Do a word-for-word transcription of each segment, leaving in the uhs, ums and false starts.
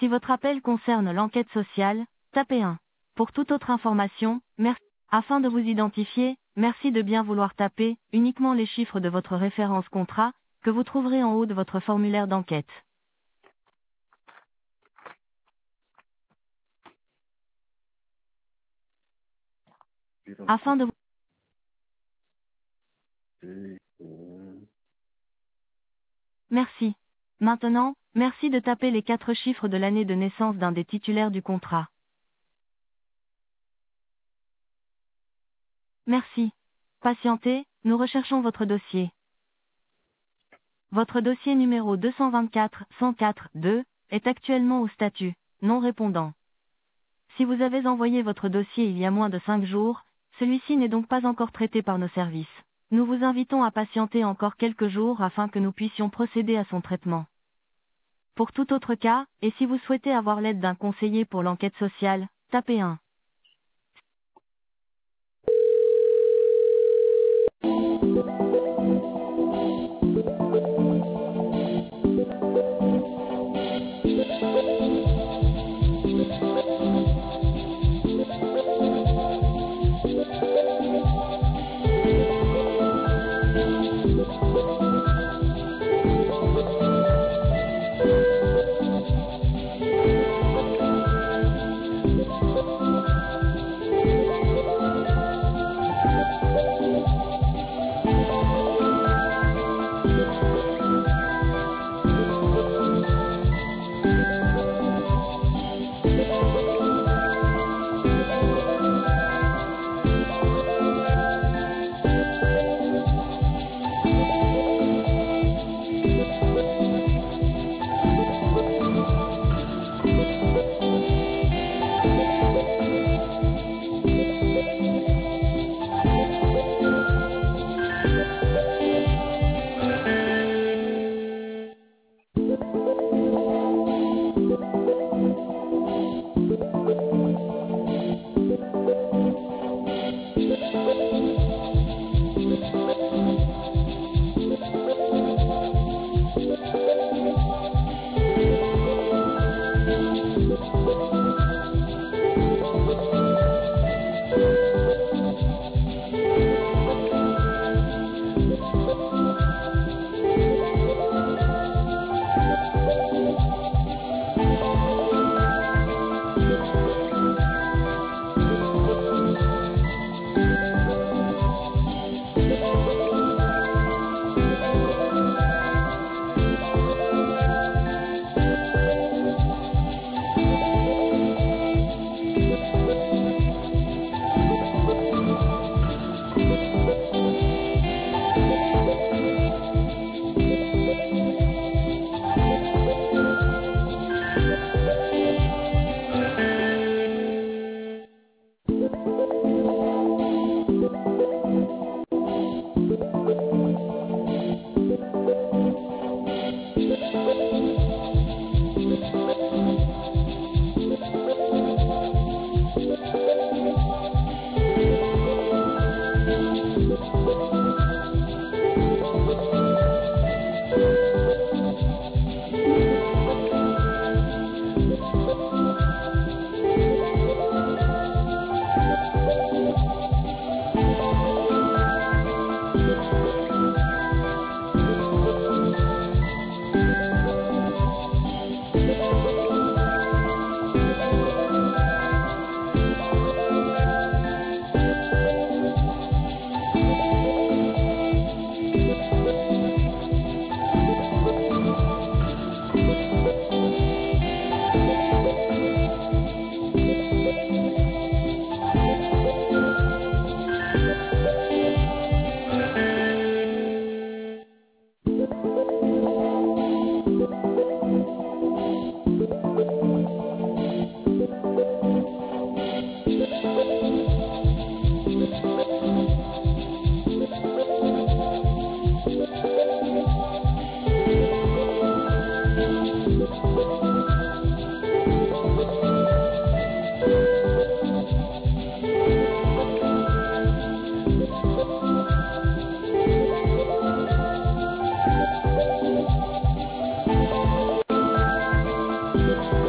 Si votre appel concerne l'enquête sociale, tapez un. Pour toute autre information, merci. Afin de vous identifier, merci de bien vouloir taper uniquement les chiffres de votre référence contrat, que vous trouverez en haut de votre formulaire d'enquête. Afin de vous... Merci. Maintenant, merci de taper les quatre chiffres de l'année de naissance d'un des titulaires du contrat. Merci. Patientez, nous recherchons votre dossier. Votre dossier numéro deux cent vingt-quatre cent quatre deux est actuellement au statut non répondant. Si vous avez envoyé votre dossier il y a moins de cinq jours, celui-ci n'est donc pas encore traité par nos services. Nous vous invitons à patienter encore quelques jours afin que nous puissions procéder à son traitement. Pour tout autre cas, et si vous souhaitez avoir l'aide d'un conseiller pour l'enquête sociale, tapez un.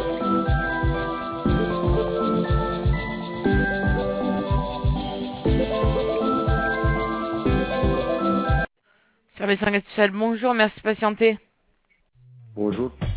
Service Enquête Spéciale, bonjour, merci de patienter. Bonjour.